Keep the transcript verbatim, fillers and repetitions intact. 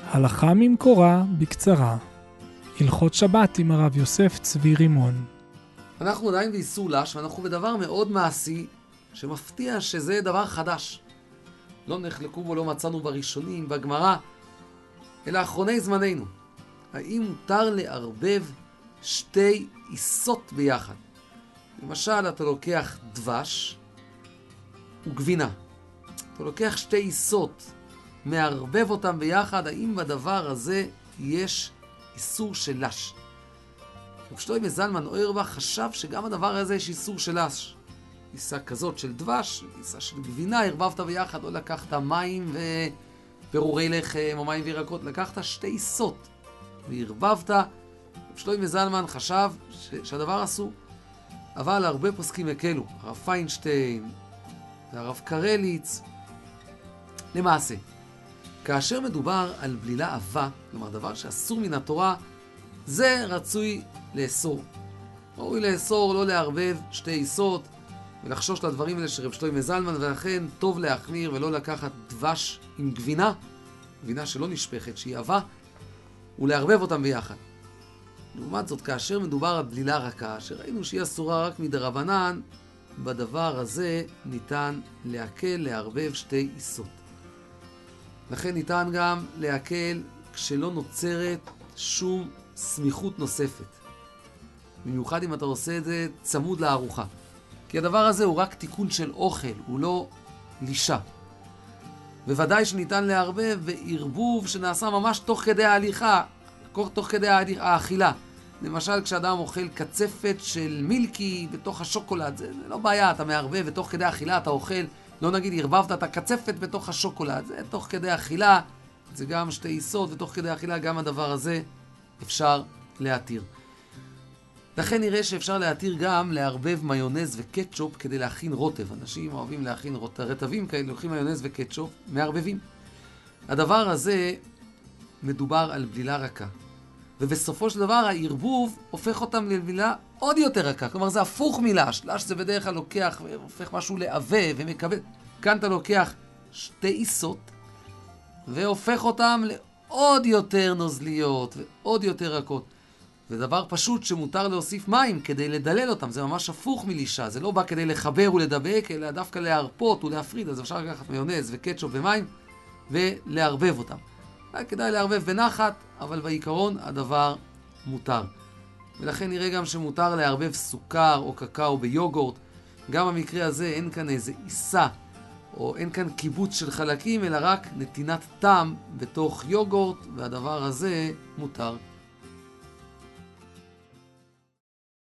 הלכה ממקורה בקצרה. הלכות שבת עם הרב יוסף צבי רימון. אנחנו עדיין באיסור לש, ואנחנו בדבר מאוד מעשי, שמפתיע שזה דבר חדש. לא נחלקו בו, לא מצאנו בראשונים, בגמרא, אלא אחרוני זמננו. האם מותר לערבב שתי עיסות ביחד? למשל, אתה לוקח דבש וגבינה. אתה לוקח שתי עיסות, מערבב אותם ביחד, האם בדבר הזה יש איסור של לש? רב שלמה זלמן אוירבך חשב שגם הדבר הזה יש איסור של לש. עיסה כזאת של דבש, עיסה של גבינה, ערבבת ביחד, או לקחת מים ופירורי לחם או מים וירקות, לקחת שתי עיסות וערבבת. רב שלמה זלמן חשב ש- שהדבר אסור. אבל הרבה פוסקים הקלו, הרב פיינשטיין והרב קרליץ. למעשה, כאשר מדובר על בלילה עבה, כלומר דבר שאסור מן התורה, זה רצוי לאסור. ראוי לאסור, לא לערבב שתי עיסות, ולחשוש לדברים האלה של רב שלמה זלמן, ולכן טוב להחמיר ולא לקחת דבש עם גבינה, גבינה שלא נשפכת, שהיא עבה, ולערבב אותם ביחד. לעומת זאת, כאשר מדובר על בלילה רכה, שראינו שהיא אסורה רק מדרבנן, בדבר הזה ניתן להקל לערבב שתי עיסות. לכן ניתן גם להקל כשלא נוצרת שום סמיכות נוספת. במיוחד אם אתה עושה את זה צמוד לארוחה. כי הדבר הזה הוא רק תיקון של אוכל, הוא לא לישה. בוודאי שניתן לערבב בערבוב שנעשה ממש תוך כדי ההליכה, תוך כדי האכילה. למשל, כשאדם אוכל קצפת של מילקי בתוך השוקולד, זה, זה לא בעיה, אתה מערבב ותוך כדי האכילה אתה אוכל, לא נגיד ערבבת את הקצפת בתוך השוקולד, זה תוך כדי האכילה, זה גם שתי עיסות, ותוך כדי האכילה גם הדבר הזה אפשר להתיר. לכן נראה שאפשר להתיר גם לערבב מיונז וקטשופ כדי להכין רוטב. אנשים אוהבים להכין רוטב, רטבים כאלה, לוקחים מיונז וקטשופ, מערבבים. הדבר הזה מדובר על בלילה רכה. ובסופו של דבר הערבוב הופך אותם לבלילה עוד יותר רכה. כלומר זה הפוך מלש. לש זה בדרך כלל לוקח והופך משהו לעבה ומקבל. כאן אתה לוקח שתי עיסות והופך אותם לעוד יותר נוזליות ועוד יותר רכות. זה דבר פשוט שמותר להוסיף מים כדי לדלל אותם. זה ממש הפוך מלישה. זה לא בא כדי לחבר ולדבק, אלא דווקא להרפות ולהפריד. אז אפשר לקחת מיונז וקטשופ ומים ולערבב אותם. כדאי לערבב בנחת, אבל בעיקרון הדבר מותר. ולכן נראה גם שמותר לערבב סוכר או קקאו ביוגורט. גם במקרה הזה אין כאן איזה עיסה, או אין כאן קיבוץ של חלקים, אלא רק נתינת טעם בתוך יוגורט, והדבר הזה מותר.